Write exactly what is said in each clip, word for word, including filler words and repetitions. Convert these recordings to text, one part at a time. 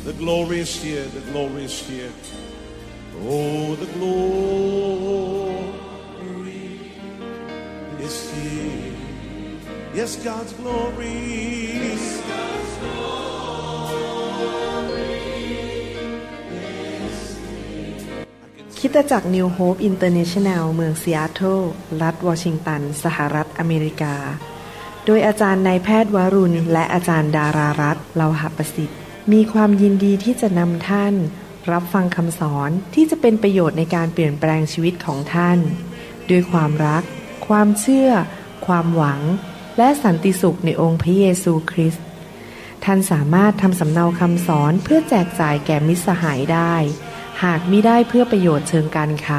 The glory is here. The glory is here. Oh, the glory is here. Yes, God's glory. Yes, God's glory is here. คริสตจักร New Hope International เมืองซีแอตเทิลรัฐวอชิงตันสหรัฐอเมริกาโดยอาจารย์นายแพทย์วรุณและอาจารย์ดารารัตน์เลาหประสิทธิ์มีความยินดีที่จะนำท่านรับฟังคำสอนที่จะเป็นประโยชน์ในการเปลี่ยนแปลงชีวิตของท่านด้วยความรักความเชื่อความหวังและสันติสุขในองค์พระเยซูคริสต์ท่านสามารถทำสำเนาคำสอนเพื่อแจกจ่ายแก่มิตรสหายได้หากมิได้เพื่อประโยชน์เชิงการค้า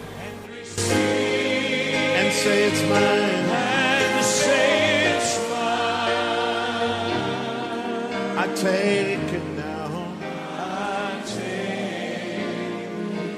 And say it's mine. And say it's mine. I take it now. I take it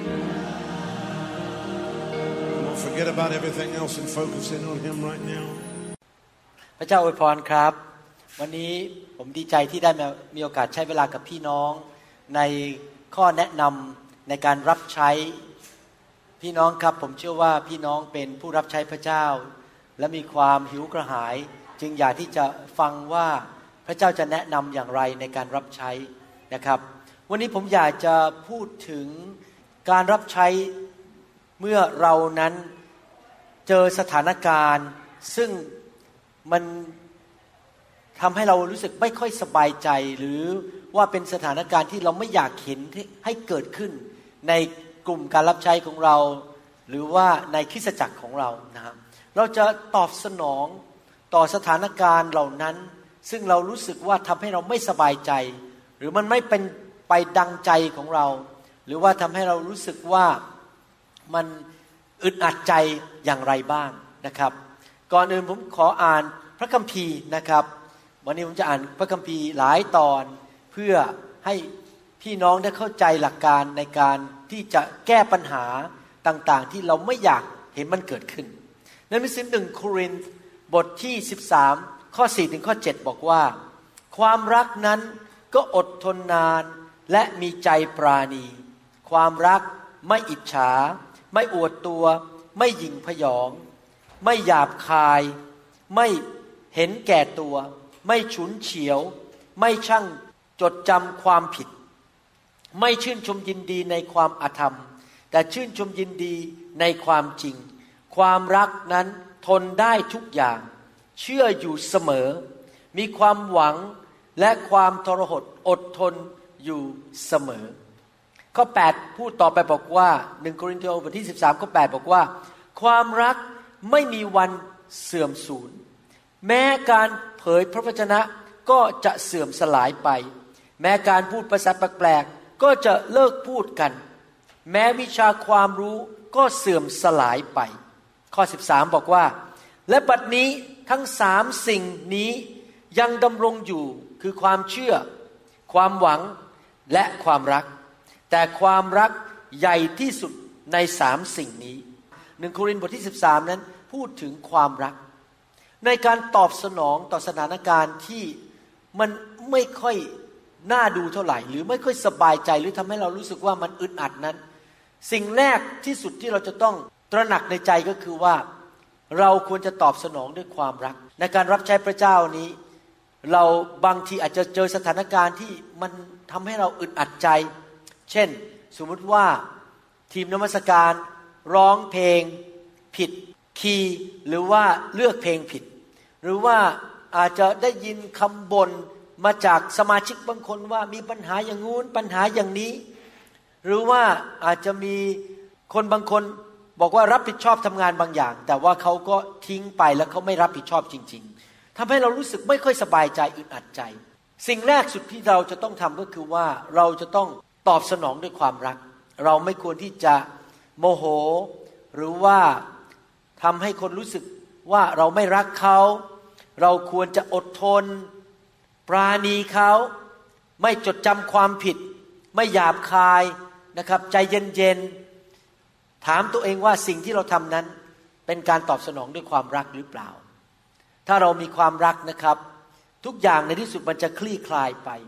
now. Don't forget about everything else and focus in on Him right now. พระเจ้าอวยพรครับวันนี้ผมดีใจที่ได้มีโอกาสใช้เวลากับพี่น้องในข้อแนะนำในการรับใช้พี่น้องครับผมเชื่อว่าพี่น้องเป็นผู้รับใช้พระเจ้าและมีความหิวกระหายจึงอยากที่จะฟังว่าพระเจ้าจะแนะนำอย่างไรในการรับใช้นะครับวันนี้ผมอยากจะพูดถึงการรับใช้เมื่อเรานั้นเจอสถานการณ์ซึ่งมันทำให้เรารู้สึกไม่ค่อยสบายใจหรือว่าเป็นสถานการณ์ที่เราไม่อยากเห็นให้เกิดขึ้นในกลุ่มการรับใช้ของเราหรือว่าในคริสตจักรของเรานะครับเราจะตอบสนองต่อสถานการณ์เหล่านั้นซึ่งเรารู้สึกว่าทำให้เราไม่สบายใจหรือมันไม่เป็นไปดังใจของเราหรือว่าทำให้เรารู้สึกว่ามันอึดอัดใจอย่างไรบ้างนะครับก่อนอื่นผมขออ่านพระคัมภีร์นะครับวันนี้ผมจะอ่านพระคัมภีร์หลายตอนเพื่อให้พี่น้องได้เข้าใจหลักการในการที่จะแก้ปัญหาต่างๆที่เราไม่อยากเห็นมันเกิดขึ้นในหนังสือหนึ่งโครินธ์บทที่สิบสามข้อสี่ถึงข้อเจ็ดบอกว่าความรักนั้นก็อดทนนานและมีใจปราณีความรักไม่อิจฉาไม่อวดตัวไม่หยิ่งพยองไม่หยาบคายไม่เห็นแก่ตัวไม่ฉุนเฉียวไม่ช่างจดจำความผิดไม่ชื่นชมยินดีในความอธรรมแต่ชื่นชมยินดีในความจริงความรักนั้นทนได้ทุกอย่างเชื่ออยู่เสมอมีความหวังและความทรหดอดทนอยู่เสมอข้อแปดพูดต่อไปบอกว่าหนึ่งโครินธ์บทที่สิบสามข้อแปดบอกว่าความรักไม่มีวันเสื่อมสูญแม้การเผยพระวจนะก็จะเสื่อมสลายไปแม้การพูดภาษาแปลกๆก็จะเลิกพูดกันแม้วิชาความรู้ก็เสื่อมสลายไปข้อสิบสามบอกว่าและบัดนี้ทั้งสามสิ่งนี้ยังดำรงอยู่คือความเชื่อความหวังและความรักแต่ความรักใหญ่ที่สุดในสามสิ่งนี้หนึ่งโครินธ์บทที่สิบสามนั้นพูดถึงความรักในการตอบสนองต่อสถานการณ์ที่มันไม่ค่อยน่าดูเท่าไหร่หรือไม่ค่อยสบายใจหรือทำให้เรารู้สึกว่ามันอึดอัดนั้นสิ่งแรกที่สุดที่เราจะต้องตระหนักในใจก็คือว่าเราควรจะตอบสนองด้วยความรักในการรับใช้พระเจ้านี้เราบางทีอาจจะเจอสถานการณ์ที่มันทำให้เราอึดอัดใจเช่นสมมุติว่าทีมนมัสการร้องเพลงผิดคีย์หรือว่าเลือกเพลงผิดหรือว่าอาจจะได้ยินคำบ่นมาจากสมาชิกบางคนว่ามีปัญหาอย่างงู้นปัญหาอย่างนี้หรือว่าอาจจะมีคนบางคนบอกว่ารับผิดชอบทำงานบางอย่างแต่ว่าเขาก็ทิ้งไปแล้วเขาไม่รับผิดชอบจริงๆทำให้เรารู้สึกไม่ค่อยสบายใจอึดอัดใจสิ่งแรกสุดที่เราจะต้องทำก็คือว่าเราจะต้องตอบสนองด้วยความรักเราไม่ควรที่จะโมโหหรือว่าทำให้คนรู้สึกว่าเราไม่รักเขาเราควรจะอดทนปราณีเขาไม่จดจำความผิดไม่หยาบคายนะครับใจเย็นๆถามตัวเองว่าสิ่งที่เราทำนั้นเป็นการตอบสนองด้วยความรักหรือเปล่าถ้าเรามีความรักนะครับทุกอย่างในที่สุดมันจะคลี่คลายไป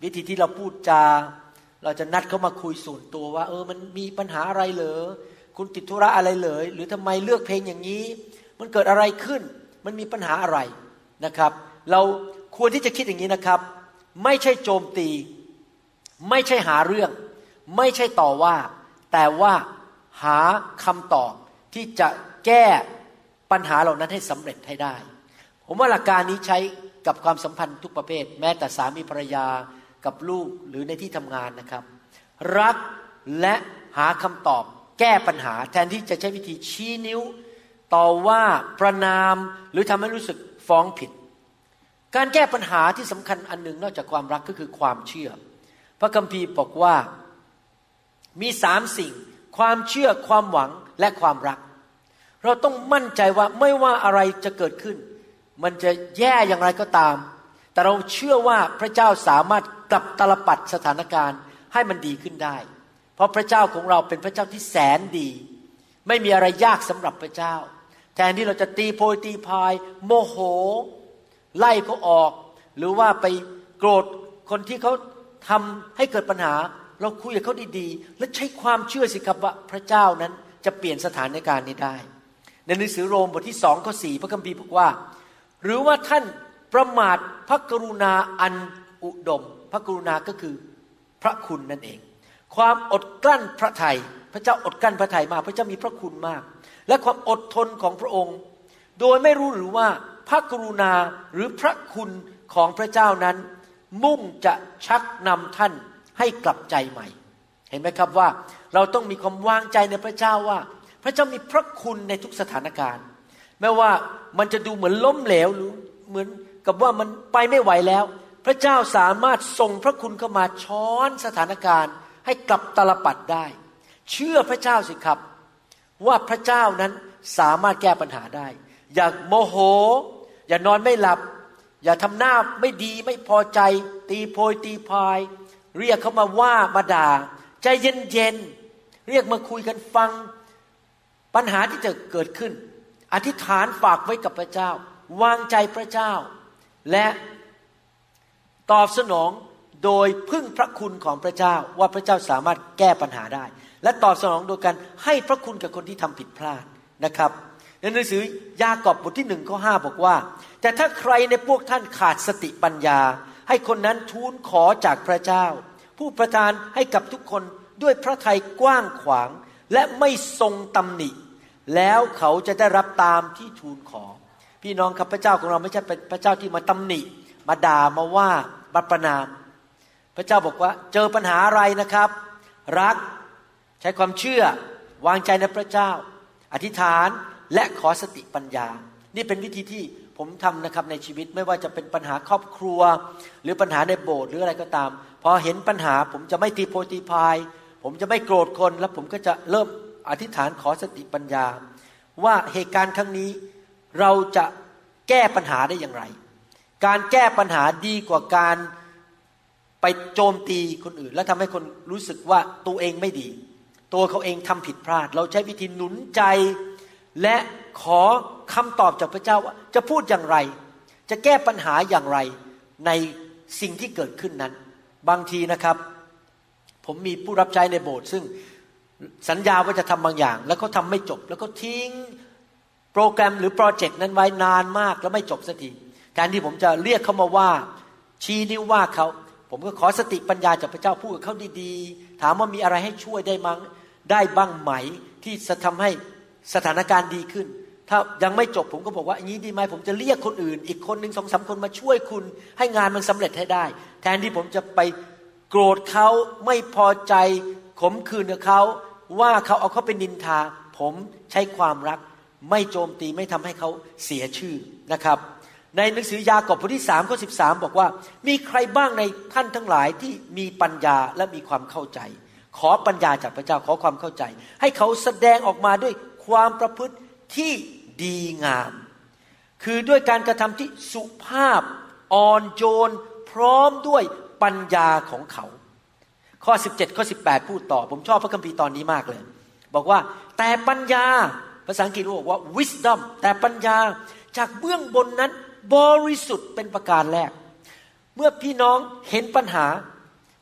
วิธีที่เราพูดจาเราจะนัดเขามาคุยส่วนตัวว่าเออมันมีปัญหาอะไรเหรอคุณติดธุระอะไรเหรอหรือทำไมเลือกเพลงอย่างนี้มันเกิดอะไรขึ้นมันมีปัญหาอะไรนะครับเราควรที่จะคิดอย่างนี้นะครับไม่ใช่โจมตีไม่ใช่หาเรื่องไม่ใช่ต่อว่าแต่ว่าหาคำตอบที่จะแก้ปัญหาเหล่านั้นให้สำเร็จให้ได้ผมว่าหลักการนี้ใช้กับความสัมพันธ์ทุกประเภทแม้แต่สามีภรรยากับลูกหรือในที่ทำงานนะครับรักและหาคำตอบแก้ปัญหาแทนที่จะใช้วิธีชี้นิ้วต่อว่าประณามหรือทำให้รู้สึกฟ้องผิดการแก้ปัญหาที่สำคัญอันหนึ่งนอกจากความรักก็คือความเชื่อพระคัมภีร์บอกว่ามีสามสิ่งความเชื่อความหวังและความรักเราต้องมั่นใจว่าไม่ว่าอะไรจะเกิดขึ้นมันจะแย่อย่างไรก็ตามแต่เราเชื่อว่าพระเจ้าสามารถกลับตลปัดสถานการณ์ให้มันดีขึ้นได้เพราะพระเจ้าของเราเป็นพระเจ้าที่แสนดีไม่มีอะไรยากสำหรับพระเจ้าแทนที่เราจะตีโพยตีพายโมโหไล่เขาออกหรือว่าไปโกรธคนที่เขาทำให้เกิดปัญหาเราคุยกับเขาดีๆและใช้ความเชื่อสิครับว่าพระเจ้านั้นจะเปลี่ยนสถานการณ์นี้ได้ในหนังสือโรมบทที่สองข้อสี่พระคัมภีร์บอกว่าหรือว่าท่านประมาทพระกรุณาอันอุดมพระกรุณาก็คือพระคุณนั่นเองความอดกลั้นพระทัยพระเจ้าอดกลั้นพระทัยมากพระเจ้ามีพระคุณมากและความอดทนของพระองค์โดยไม่รู้หรือว่าพระกรุณาหรือพระคุณของพระเจ้านั้นมุ่งจะชักนำท่านให้กลับใจใหม่เห็นไหมครับว่าเราต้องมีความวางใจในพระเจ้าว่าพระเจ้ามีพระคุณในทุกสถานการณ์แม้ว่ามันจะดูเหมือนล้มเหลวหรือเหมือนกับว่ามันไปไม่ไหวแล้วพระเจ้าสามารถส่งพระคุณเข้ามาช้อนสถานการณ์ให้กลับตลปัดได้เชื่อพระเจ้าสิครับว่าพระเจ้านั้นสามารถแก้ปัญหาได้อย่าโมโหอย่านอนไม่หลับอย่าทำหน้าไม่ดีไม่พอใจตีโพยตีพายเรียกเขามาว่ามาด่าใจเย็นๆเรียกมาคุยกันฟังปัญหาที่จะเกิดขึ้นอธิษฐานฝากไว้กับพระเจ้าวางใจพระเจ้าและตอบสนองโดยพึ่งพระคุณของพระเจ้าว่าพระเจ้าสามารถแก้ปัญหาได้และตอบสนองโดยการให้พระคุณกับคนที่ทำผิดพลาดนะครับในหนังสือยากอบบทที่หนึ่งข้อห้าบอกว่าแต่ถ้าใครในพวกท่านขาดสติปัญญาให้คนนั้นทูลขอจากพระเจ้าผู้ประทานให้กับทุกคนด้วยพระทัยกว้างขวางและไม่ทรงตำหนิแล้วเขาจะได้รับตามที่ทูลขอพี่น้องครับพระเจ้าของเราไม่ใช่เป็นพระเจ้าที่มาตำหนิมาด่ามาว่ามาประณามพระเจ้าบอกว่าเจอปัญหาอะไรนะครับรักใช้ความเชื่อวางใจในพระเจ้าอธิษฐานและขอสติปัญญานี่เป็นวิธีที่ผมทำนะครับในชีวิตไม่ว่าจะเป็นปัญหาครอบครัวหรือปัญหาในโบสถ์หรืออะไรก็ตามพอเห็นปัญหาผมจะไม่ตีโพยตีพายผมจะไม่โกรธคนแล้วผมก็จะเริ่มอธิษฐานขอสติปัญญาว่าเหตุการณ์ครั้งนี้เราจะแก้ปัญหาได้อย่างไรการแก้ปัญหาดีกว่าการไปโจมตีคนอื่นและทำให้คนรู้สึกว่าตัวเองไม่ดีตัวเขาเองทำผิดพลาดเราใช้วิธีหนุนใจและขอคำตอบจากพระเจ้าว่าจะพูดอย่างไรจะแก้ปัญหาอย่างไรในสิ่งที่เกิดขึ้นนั้นบางทีนะครับผมมีผู้รับใช้ในโบสถ์ซึ่งสัญญาว่าจะทำบางอย่างแล้วเขาทำไม่จบแล้วก็ทิ้งโปรแกรมหรือโปรเจกต์นั้นไว้นานมากแล้วไม่จบสักทีแทนที่ผมจะเรียกเขามาว่าชี้นิ้วว่าเขาผมก็ขอสติปัญญาจากพระเจ้าพูดกับเขาดีๆถามว่ามีอะไรให้ช่วยได้มั้งได้บ้างไหมที่จะทำให้สถานการณ์ดีขึ้นถ้ายังไม่จบผมก็บอกว่าอย่างนี้ดีไหมผมจะเรียกคนอื่นอีกคนนึง สองสาม คนมาช่วยคุณให้งานมันสำเร็จให้ได้แทนที่ผมจะไปโกรธเขาไม่พอใจขมขื่นกับเขาว่าเขาเอาเขาเป็นนินทาผมใช้ความรักไม่โจมตีไม่ทำให้เขาเสียชื่อนะครับในหนังสือยากอบบทที่สามข้อสิบสามบอกว่ามีใครบ้างในท่านทั้งหลายที่มีปัญญาและมีความเข้าใจขอปัญญาจากพระเจ้าขอความเข้าใจให้เขาแสดงออกมาด้วยความประพฤติที่ดีงามคือด้วยการกระทำที่สุภาพอ่อนโยนพร้อมด้วยปัญญาของเขาข้อสิบเจ็ดข้อสิบแปดพูดต่อผมชอบพระคัมภีร์ตอนนี้มากเลยบอกว่าแต่ปัญญาภาษาอังกฤษบอกว่า wisdom แต่ปัญญาจากเบื้องบนนั้นบริสุทธิ์เป็นประการแรกเมื่อพี่น้องเห็นปัญหา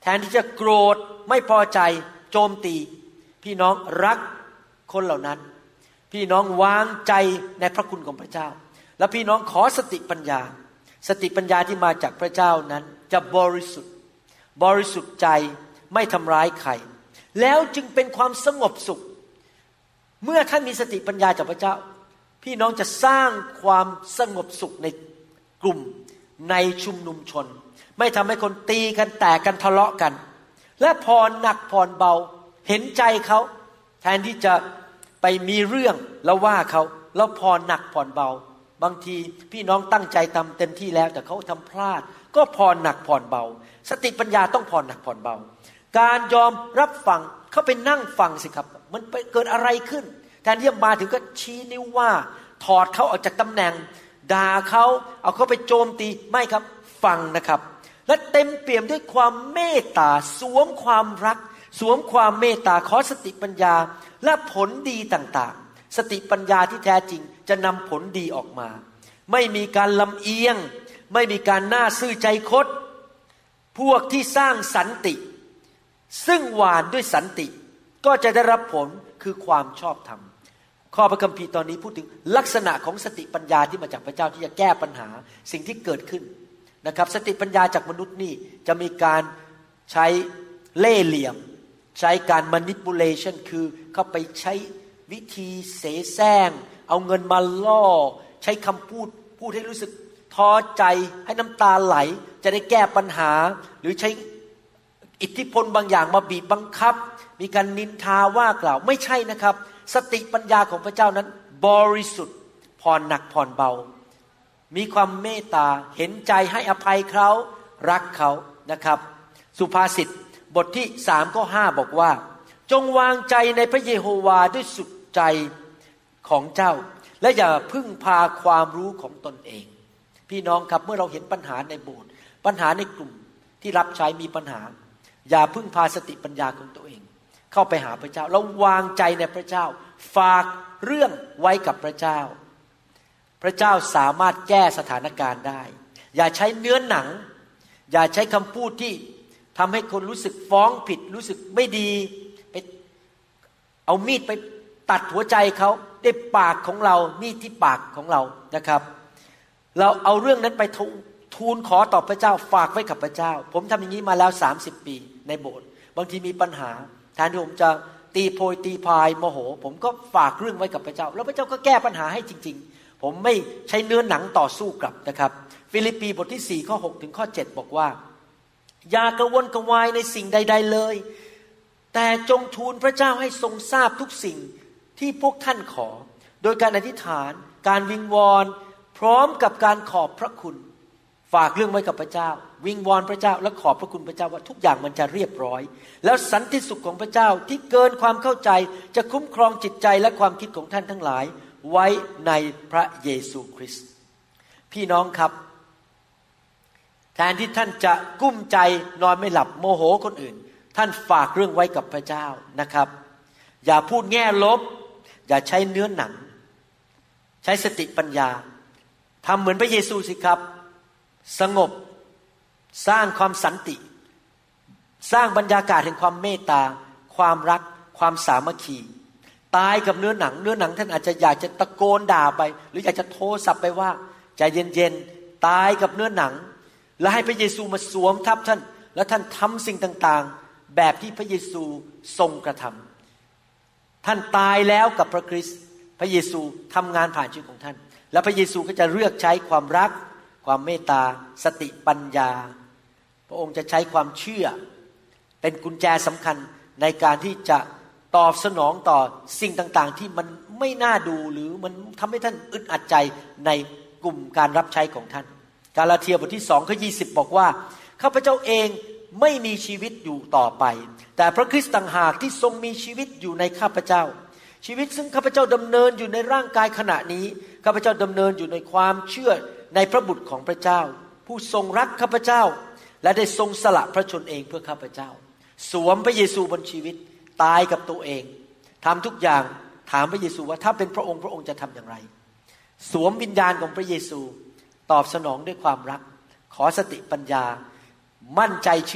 แทนที่จะโกรธไม่พอใจโจมตีพี่น้องรักคนเหล่านั้นพี่น้องวางใจในพระคุณของพระเจ้าและพี่น้องขอสติปัญญาสติปัญญาที่มาจากพระเจ้านั้นจะบริสุทธิ์บริสุทธิ์ใจไม่ทำร้ายใครแล้วจึงเป็นความสงบสุขเมื่อท่านมีสติปัญญาจากพระเจ้าพี่น้องจะสร้างความสงบสุขในกลุ่มในชุมนุมชนไม่ทำให้คนตีกันแตกกันทะเลาะกันและผ่อนหนักผ่อนเบาเห็นใจเขาแทนที่จะไปมีเรื่องแล้วว่าเขาแล้วผ่อนหนักผ่อนเบาบางทีพี่น้องตั้งใจทำเต็มที่แล้วแต่เขาทำพลาดก็ผ่อนหนักผ่อนเบาสติปัญญาต้องผ่อนหนักผ่อนเบาการยอมรับฟังเขาไปนั่งฟังสิครับมันไปเกิดอะไรขึ้นแทนที่จะมาถึงก็ชี้นิ้วว่าถอดเขาออกจากตำแหน่งด่าเขาเอาเขาไปโจมตีไม่ครับฟังนะครับและเต็มเปี่ยมด้วยความเมตตาสวมความรักสวมความเมตตาขอสติปัญญาและผลดีต่างๆสติปัญญาที่แท้จริงจะนำผลดีออกมาไม่มีการลำเอียงไม่มีการหน้าซื่อใจคดพวกที่สร้างสันติซึ่งหวานด้วยสันติก็จะได้รับผลคือความชอบธรรมข้อพระคัมภีร์ตอนนี้พูดถึงลักษณะของสติปัญญาที่มาจากพระเจ้าที่จะแก้ปัญหาสิ่งที่เกิดขึ้นนะครับสติปัญญาจากมนุษย์นี่จะมีการใช้เล่ห์เหลี่ยมใช้การ manipulation คือเข้าไปใช้วิธีเสแสร้งเอาเงินมาล่อใช้คำพูดพูดให้รู้สึกท้อใจให้น้ำตาไหลจะได้แก้ปัญหาหรือใช้อิทธิพลบางอย่างมาบีบบังคับมีการนินทาว่ากล่าวไม่ใช่นะครับสติปัญญาของพระเจ้านั้นบริสุทธิ์ผ่อนหนักผ่อนเบามีความเมตตาเห็นใจให้อภัยเขารักเขานะครับสุภาษิตบทที่สามข้อห้าบอกว่าจงวางใจในพระเยโฮวาด้วยสุดใจของเจ้าและอย่าพึ่งพาความรู้ของตนเองพี่น้องครับเมื่อเราเห็นปัญหาในโบสถ์ปัญหาในกลุ่มที่รับใช้มีปัญหาอย่าพึ่งพาสติปัญญาของตัวเองเข้าไปหาพระเจ้าแล้ววางใจในพระเจ้าฝากเรื่องไว้กับพระเจ้าพระเจ้าสามารถแก้สถานการณ์ได้อย่าใช้เนื้อหนังอย่าใช้คำพูดที่ทำให้คนรู้สึกฟ้องผิดรู้สึกไม่ดีไปเอามีดไปตัดหัวใจเขาด้วยปากของเรามีดที่ปากของเรานะครับเราเอาเรื่องนั้นไปทูลขอต่อพระเจ้าฝากไว้กับพระเจ้าผมทำอย่างนี้มาแล้วสามสิบปีในโบสถ์บางทีมีปัญหาแทนที่ผมจะตีโพยตีพายโมโหผมก็ฝากเรื่องไว้กับพระเจ้าแล้วพระเจ้าก็แก้ปัญหาให้จริงๆผมไม่ใช้เนื้อหนังต่อสู้กลับนะครับฟิลิปปีบทที่สี่ข้อหกถึงข้อเจ็ดบอกว่าอย่ากระวนกระวายในสิ่งใดๆเลยแต่จงทูลพระเจ้าให้ทรงทราบทุกสิ่งที่พวกท่านขอโดยการอธิษฐานการวิงวอนพร้อมกับการขอบพระคุณฝากเรื่องไว้กับพระเจ้าวิงวอนพระเจ้าและขอบพระคุณพระเจ้าว่าทุกอย่างมันจะเรียบร้อยแล้วสันติสุขของพระเจ้าที่เกินความเข้าใจจะคุ้มครองจิตใจและความคิดของท่านทั้งหลายไว้ในพระเยซูคริสต์พี่น้องครับแทนที่ท่านจะกุ้มใจนอนไม่หลับโมโหคนอื่นท่านฝากเรื่องไว้กับพระเจ้านะครับอย่าพูดแง่ลบอย่าใช้เนื้อหนังใช้สติปัญญาทำเหมือนพระเยซูสิครับสงบสร้างความสันติสร้างบรรยากาศแห่งความเมตตาความรักความสามัคคีตายกับเนื้อหนังเนื้อหนังท่านอาจจะอยากจะตะโกนด่าไปหรืออยากจะโทรศัพท์ไปว่าใจเย็นๆตายกับเนื้อหนังและให้พระเยซูมาสวมทับท่านและท่านทำสิ่งต่างๆแบบที่พระเยซูทรงกระทำท่านตายแล้วกับพระคริสต์พระเยซูทำงานผ่านชีวิตของท่านและพระเยซูก็จะเลือกใช้ความรักความเมตตาสติปัญญาพระองค์จะใช้ความเชื่อเป็นกุญแจสำคัญในการที่จะตอบสนองต่อสิ่งต่างๆที่มันไม่น่าดูหรือมันทำให้ท่านอึดอัดใจในกลุ่มการรับใช้ของท่านกาลาเทียบทที่สองข้อยี่สิบบอกว่าข้าพเจ้าเองไม่มีชีวิตอยู่ต่อไปแต่พระคริสต์ต่างหากที่ทรงมีชีวิตอยู่ในข้าพเจ้าชีวิตซึ่งข้าพเจ้าดำเนินอยู่ในร่างกายขณะนี้ข้าพเจ้าดำเนินอยู่ในความเชื่อในพระบุตรของพระเจ้าผู้ทรงรักข้าพเจ้าและได้ทรงสละพระชนเองเพื่อข้าพเจ้าสวมพระเยซูบนชีวิตตายกับตัวเองทำทุกอย่างถามพระเยซูว่าถ้าเป็นพระองค์พระองค์จะทำอย่างไรสวมวิญญาณของพระเยซูตอบสนองด้วยความรักขอสติปัญญามั่นใจเชื่อ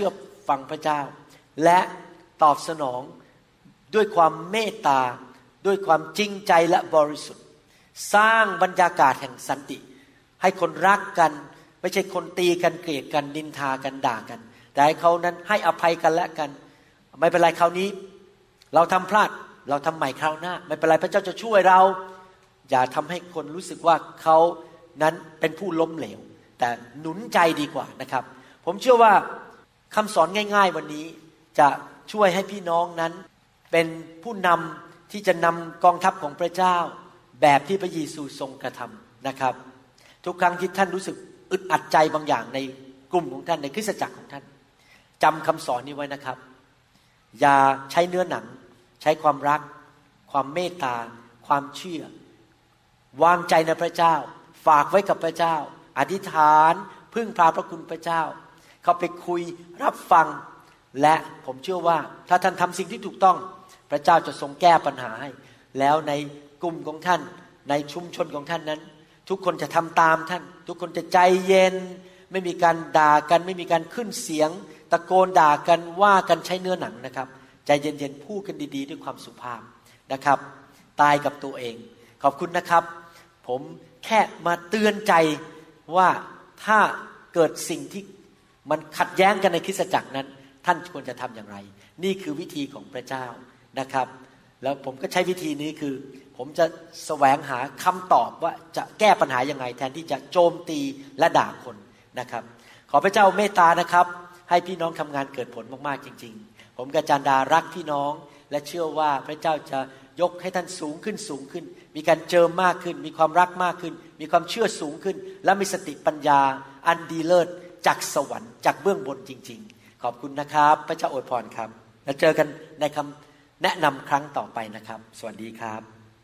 ฟังพระเจ้าและตอบสนองด้วยความเมตตาด้วยความจริงใจและบริสุทธิ์สร้างบรรยากาศแห่งสันติให้คนรักกันไม่ใช่คนตีกันเกลียดกันนินทากันด่ากันแต่ให้เขานั้นให้อภัยกันและกันไม่เป็นไรคราวนี้เราทำพลาดเราทำใหม่คราวหน้าไม่เป็นไรพระเจ้าจะช่วยเราอย่าทำให้คนรู้สึกว่าเขานั้นเป็นผู้ล้มเหลวแต่หนุนใจดีกว่านะครับผมเชื่อว่าคำสอนง่ายๆวันนี้จะช่วยให้พี่น้องนั้นเป็นผู้นำที่จะนำกองทัพของพระเจ้าแบบที่พระเยซูทรงกระทำนะครับทุกครั้งที่ท่านรู้สึกอึดอัดใจบางอย่างในกลุ่มของท่านในคริสตจักรของท่านจำคำสอนนี้ไว้นะครับอย่าใช้เนื้อหนังใช้ความรักความเมตตาความเชื่อวางใจในพระเจ้าฝากไว้กับพระเจ้าอธิษฐานพึ่งพาพระคุณพระเจ้าเข้าไปคุยรับฟังและผมเชื่อว่าถ้าท่านทำสิ่งที่ถูกต้องพระเจ้าจะทรงแก้ปัญหาให้แล้วในกลุ่มของท่านในชุมชนของท่านนั้นทุกคนจะทำตามท่านทุกคนจะใจเย็นไม่มีการด่ากันไม่มีการขึ้นเสียงตะโกนด่ากันว่ากันใช้เนื้อหนังนะครับใจเย็นๆพูดกันดีๆด้วยความสุภาพนะครับตายกับตัวเองขอบคุณนะครับผมแค่มาเตือนใจว่าถ้าเกิดสิ่งที่มันขัดแย้งกันในคริสตจักรนั้นท่านควรจะทำอย่างไรนี่คือวิธีของพระเจ้านะครับแล้วผมก็ใช้วิธีนี้คือผมจะแสวงหาคำตอบว่าจะแก้ปัญหายังไงแทนที่จะโจมตีและด่าคนนะครับขอพระเจ้าเมตตานะครับให้พี่น้องทำงานเกิดผลมากๆจริงๆผมกับอาจารย์ดารักพี่น้องและเชื่อว่าพระเจ้าจะยกให้ท่านสูงขึ้นสูงขึ้นมีการเจิมมากขึ้นมีความรักมากขึ้นมีความเชื่อสูงขึ้นและมีสติปัญญาอันดีเลิศจากสวรรค์จากเบื้องบนจริงๆขอบคุณนะครับพระเจ้าอวยพรครับแล้วเจอกันในคำแนะนำครั้งต่อไปนะครับสวัสดีครับ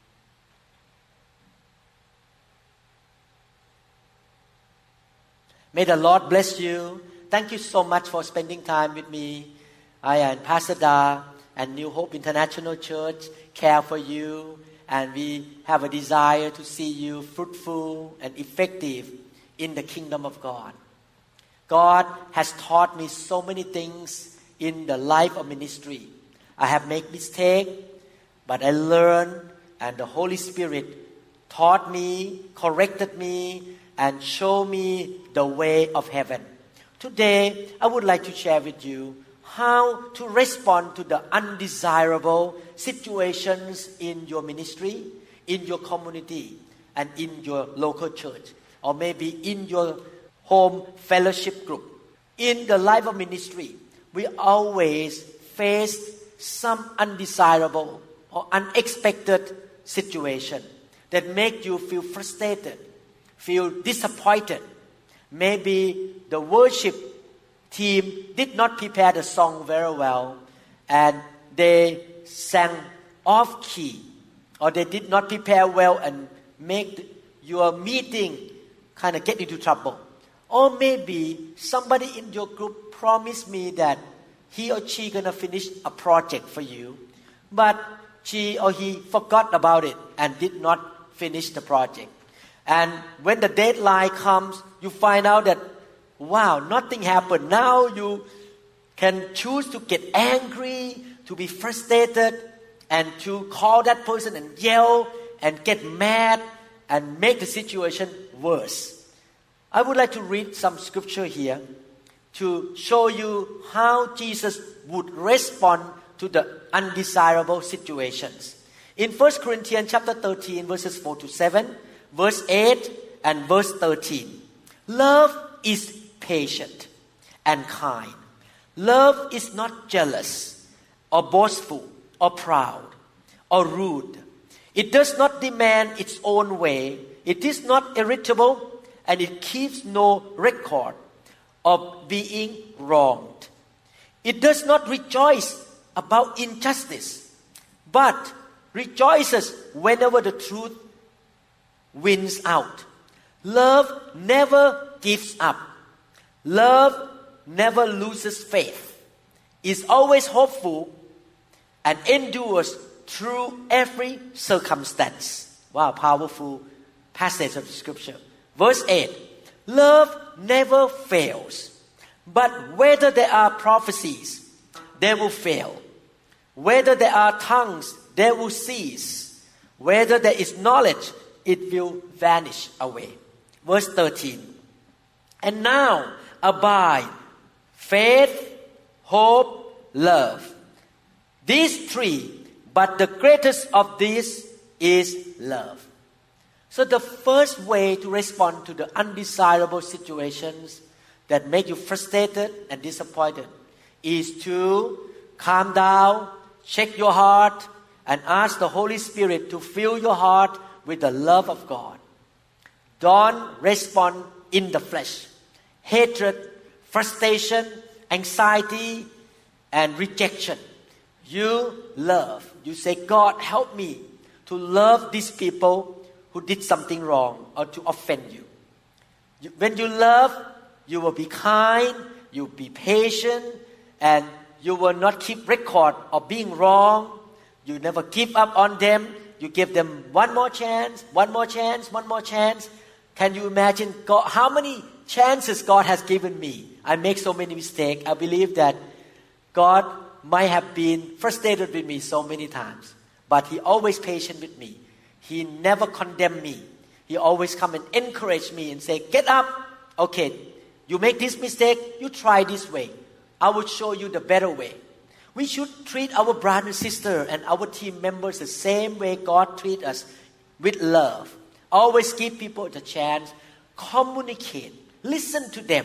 May the Lord bless you. Thank you so much for spending time with me. I and Pastor Da and New Hope International Church care for you, and we have a desire to see you fruitful and effective in the kingdom of God. God has taught me so many things in the life of ministry. I have made mistakes, but I learned, and the Holy Spirit taught me, corrected me, and showed me the way of heaven. Today, I would like to share with you how to respond to the undesirable situations in your ministry, in your community, and in your local church, or maybe in your home fellowship group. In the life of ministry, we always face some undesirable or unexpected situation that make you feel frustrated, feel disappointed. Maybe the worship team did not prepare the song very well, and they sang off key, or they did not prepare well and make your meeting kind of get into trouble. Or maybe somebody in your group promised me that he or she gonna finish a project for you, but she or he forgot about it and did not finish the project. And when the deadline comes, you find out that, wow, nothing happened. Now you can choose to get angry, to be frustrated, and to call that person and yell and get mad and make the situation worse. I would like to read some scripture here to show you how Jesus would respond to the undesirable situations. In First Corinthians chapter thirteen, verses four to seven, verse eight and verse thirteen. Love is patient and kind. Love is not jealous or boastful or proud or rude. It does not demand its own way. It is not irritable, and it keeps no record of being wronged. It does not rejoice about injustice, but rejoices whenever the truth wins out. Love never gives up. Love never loses faith, is always hopeful, and endures through every circumstance. Wow, powerful passage of the scripture. Verse eight. Love never fails. But whether there are prophecies, they will fail. Whether there are tongues, they will cease. Whether there is knowledge, it will vanish away. Verse thirteen. And now abide faith, hope, love. These three, but the greatest of these is love. So the first way to respond to the undesirable situations that make you frustrated and disappointed is to calm down, check your heart, and ask the Holy Spirit to fill your heart with the love of God. Don't respond in the flesh. Hatred, frustration, anxiety, and rejection. You love. You say, God, help me to love these people who did something wrong or to offend you. you. When you love, you will be kind, you will be patient, and you will not keep record of being wrong. You never give up on them. You give them one more chance, one more chance, one more chance. Can you imagine God, how many chances God has given me? I make so many mistakes. I believe that God might have been frustrated with me so many times, but He always patient with me. He never condemned me. He always come and encourage me and say, get up. Okay, you make this mistake, you try this way. I will show you the better way. We should treat our brother and sister and our team members the same way God treats us, with love. Always give people the chance, communicate, listen to them.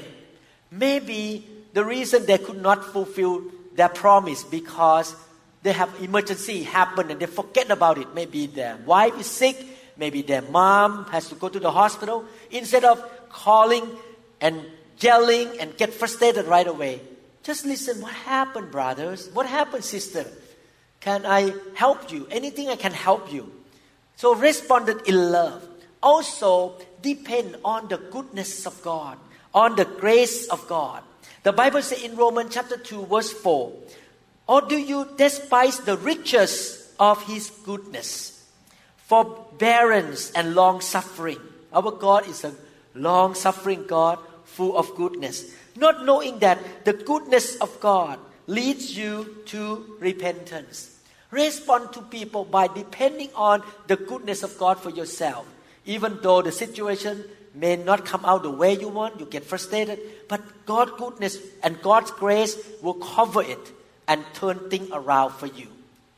Maybe the reason they could not fulfill their promise because they have emergency happen and they forget about it. Maybe their wife is sick, maybe their mom has to go to the hospital. Instead of calling and yelling and get frustrated right away, just listen. What happened, brothers? What happened, sister? Can I help you? Anything I can help you? So responded in love. Also depend on the goodness of God, on the grace of God. The Bible says in Romans chapter two verse four, or do you despise the riches of His goodness, forbearance and long suffering? Our God is a long suffering God, full of goodness. Not knowing that the goodness of God leads you to repentance. Respond to people by depending on the goodness of God for yourself. Even though the situation may not come out the way you want, you get frustrated, but God's goodness and God's grace will cover it and turn things around for you.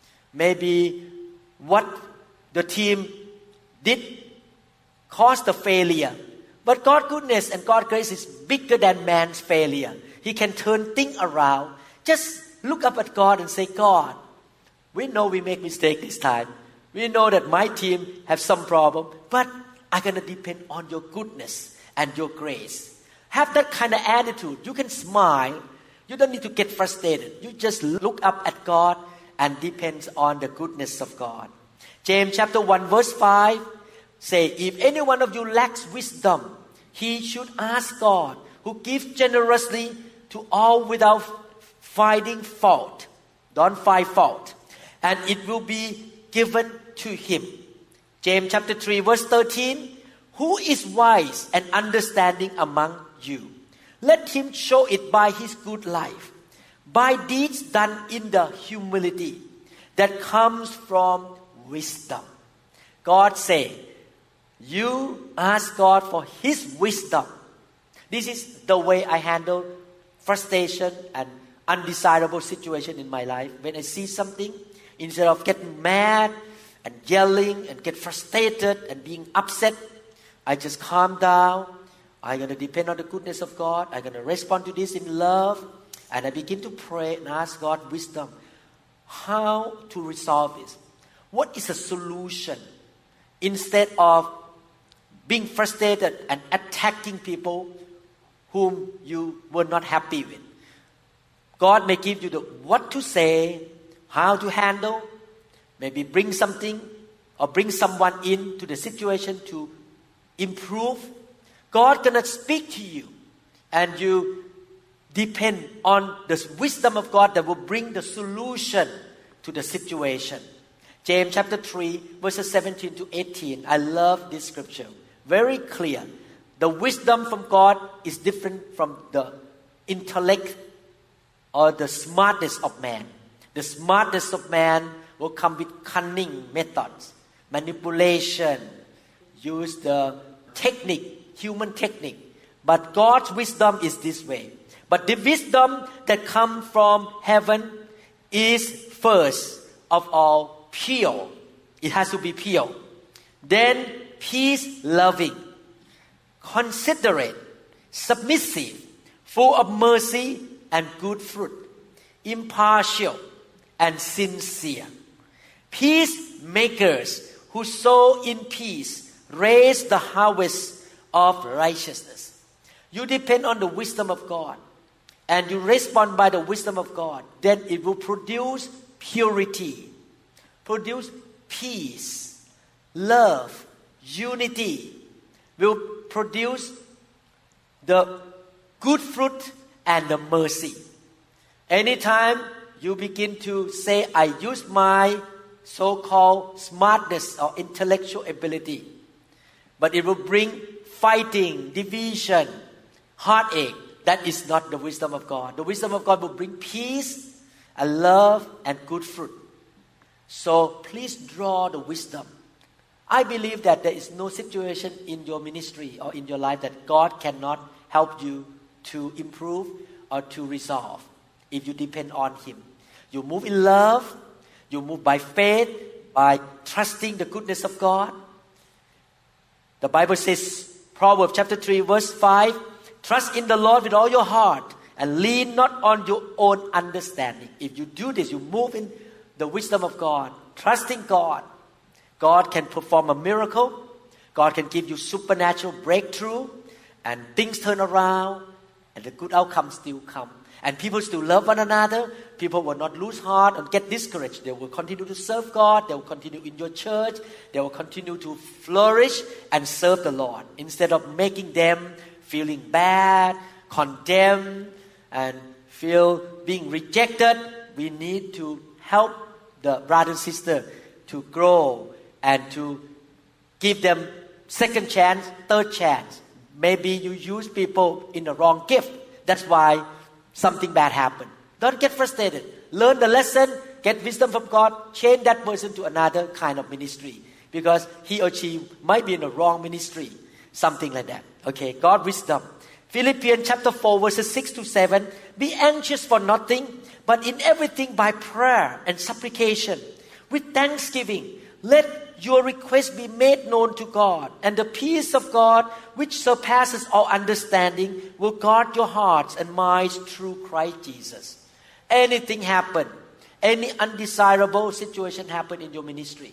Maybe what the team did caused the failure, but God's goodness and God's grace is bigger than man's failure. He can turn things around. Just look up at God and say, God, we know we make mistakes this time. We know that my team have some problem, but I'm going to depend on your goodness and your grace. Have that kind of attitude. You can smile. You don't need to get frustrated. You just look up at God and depend on the goodness of God. James chapter one verse five say, if any one of you lacks wisdom, he should ask God, who gives generously to all without finding fault. Don't find fault. And it will be given to him. James chapter three verse thirteen, who is wise and understanding among you? Let him show it by his good life, by deeds done in the humility that comes from wisdom. God say, you ask God for His wisdom. This is the way I handle frustration and undesirable situation in my life. When I see something, instead of getting mad and yelling and get frustrated and being upset, I just calm down. I'm going to depend on the goodness of God. I'm going to respond to this in love. And I begin to pray and ask God wisdom. How to resolve this? What is a solution? Instead of being frustrated and attacking people whom you were not happy with. God may give you the what to say, how to handle, maybe bring something or bring someone into the situation to improve. God cannot speak to you, and you depend on the wisdom of God that will bring the solution to the situation. James chapter three verses seventeen to eighteen. I love this scripture. Very clear. The wisdom from God is different from the intellect or the smartest of man. The smartest of man will come with cunning methods, manipulation, use the technique, human technique. But God's wisdom is this way. But the wisdom that comes from heaven is first of all pure. It has to be pure. Then peace-loving, considerate, submissive, full of mercy and good fruit, impartial and sincere. Peacemakers who sow in peace raise the harvest of righteousness. You depend on the wisdom of God and you respond by the wisdom of God, then it will produce purity, produce peace, love, unity, will produce the good fruit and the mercy. Anytime you begin to say, I use my so-called smartness or intellectual ability, but it will bring fighting, division, heartache. That is not the wisdom of God. The wisdom of God will bring peace and love and good fruit. So please draw the wisdom. I believe that there is no situation in your ministry or in your life that God cannot help you to improve or to resolve if you depend on Him. You move in love, you move by faith, by trusting the goodness of God. The Bible says, Proverbs chapter three verse five, trust in the Lord with all your heart and lean not on your own understanding. If you do this, you move in the wisdom of God, trusting God. God can perform a miracle. God can give you supernatural breakthrough and things turn around and the good outcomes still come. And people still love one another. People will not lose heart and get discouraged. They will continue to serve God. They will continue in your church. They will continue to flourish and serve the Lord. Instead of making them feeling bad, condemned, and feel being rejected, we need to help the brother and sister to grow and to give them second chance, third chance. Maybe you use people in the wrong gift. That's why something bad happened. Don't get frustrated. Learn the lesson, get wisdom from God, change that person to another kind of ministry because he or she might be in the wrong ministry. Something like that. Okay, God wisdom. Philippians chapter four verses six to seven. Be anxious for nothing, but in everything by prayer and supplication, with thanksgiving, let your requests be made known to God, and the peace of God, which surpasses all understanding, will guard your hearts and minds through Christ Jesus. Anything happen, any undesirable situation happen in your ministry,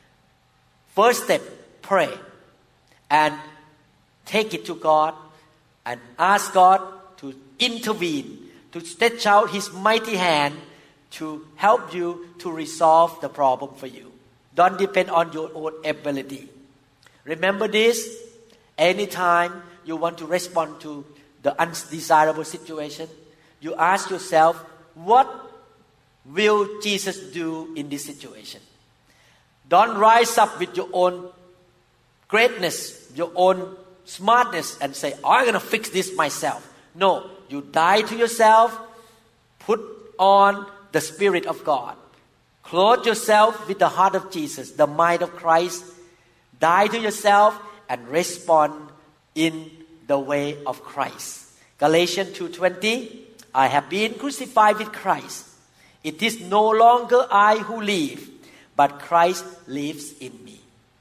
first step, pray and take it to God and ask God to intervene, to stretch out His mighty hand to help you to resolve the problem for you. Don't depend on your own ability. Remember this, anytime you want to respond to the undesirable situation, you ask yourself, what will Jesus do in this situation? Don't rise up with your own greatness, your own smartness and say, oh, I'm going to fix this myself. No, you die to yourself, put on the Spirit of God. Clothe yourself with the heart of Jesus, the mind of Christ. Die to yourself and respond in the way of Christ. Galatians two twenty, I have been crucified with Christ. It is no longer I who live, but Christ lives in me.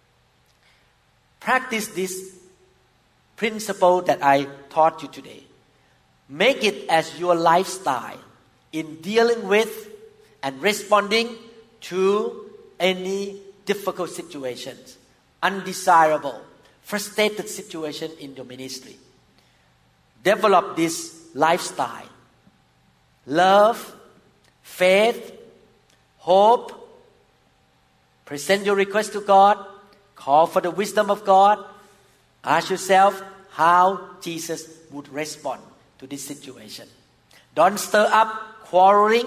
Practice this principle that I taught you today. Make it as your lifestyle in dealing with and responding to any difficult situations, undesirable, frustrated situation in your ministry. Develop this lifestyle. Love, faith, hope. Present your request to God. Call for the wisdom of God. Ask yourself how Jesus would respond to this situation. Don't stir up quarreling,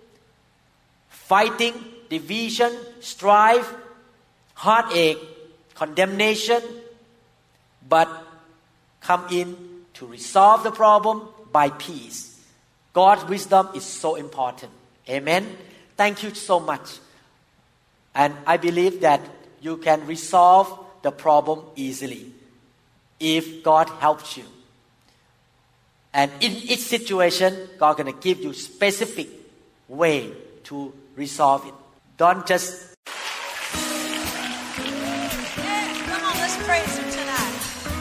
fighting, division, strife, heartache, condemnation, but come in to resolve the problem by peace. God's wisdom is so important. Amen. Thank you so much. And I believe that you can resolve the problem easily if God helps you. And in each situation, God going to give you specific way to resolve it. Don't just Yeah, come on, let's praise Him tonight.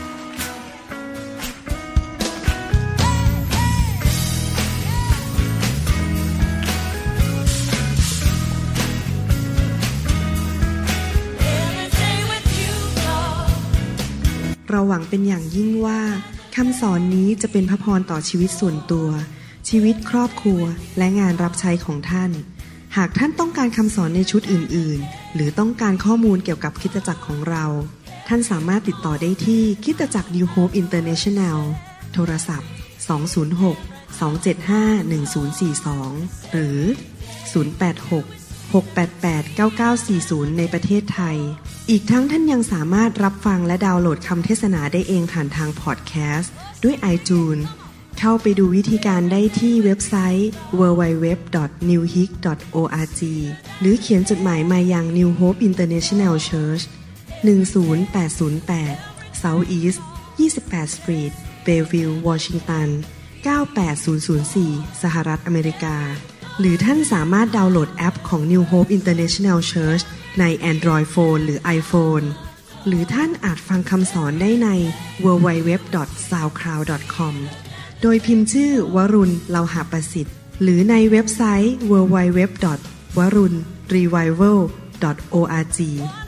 เราหวังเป็นอย่างยิ่งว่าคำสอนนี้จะเป็นพระพรต่อชีวิตส่วนตัวชีวิตครอบครัวและงานรับใช้ของท่านหากท่านต้องการคำสอนในชุดอื่นๆหรือต้องการข้อมูลเกี่ยวกับคริสตจักรของเราท่านสามารถติดต่อได้ที่คริสตจักร New Hope International โทรศัพท์สอง ศูนย์ หก สอง เจ็ด ห้า หนึ่ง ศูนย์ สี่ สองหรือศูนย์ แปด หก หก แปด แปด เก้า เก้า สี่ ศูนย์ในประเทศไทยอีกทั้งท่านยังสามารถรับฟังและดาวน์โหลดคำเทศนาได้เองผ่านทางพอดแคสต์ด้วย iTunes เข้าไปดูวิธีการได้ที่เว็บไซต์ ดับเบิลยู ดับเบิลยู ดับเบิลยู ดอท นิว โฮป ดอท โอ อาร์ จี หรือเขียนจดหมายมายัง New Hope International Church หนึ่ง ศูนย์ แปด ศูนย์ แปด South East ยี่สิบแปด Street Bellevue Washington เก้า แปด ศูนย์ ศูนย์ สี่ สหรัฐอเมริกาหรือท่านสามารถดาวน์โหลดแอปของ New Hope International Church ใน Android Phone หรือ iPhone หรือท่านอาจฟังคำสอนได้ใน ดับเบิลยู ดับเบิลยู ดับเบิลยู ดอท ซาวด์คลาวด์ ดอท คอม โดยพิมพ์ชื่อวรุณเลาหะประสิทธิ์หรือในเว็บไซต์ ดับเบิลยู ดับเบิลยู ดับเบิลยู ดอท วรุณ รีไววัล ดอท โอ อาร์ จี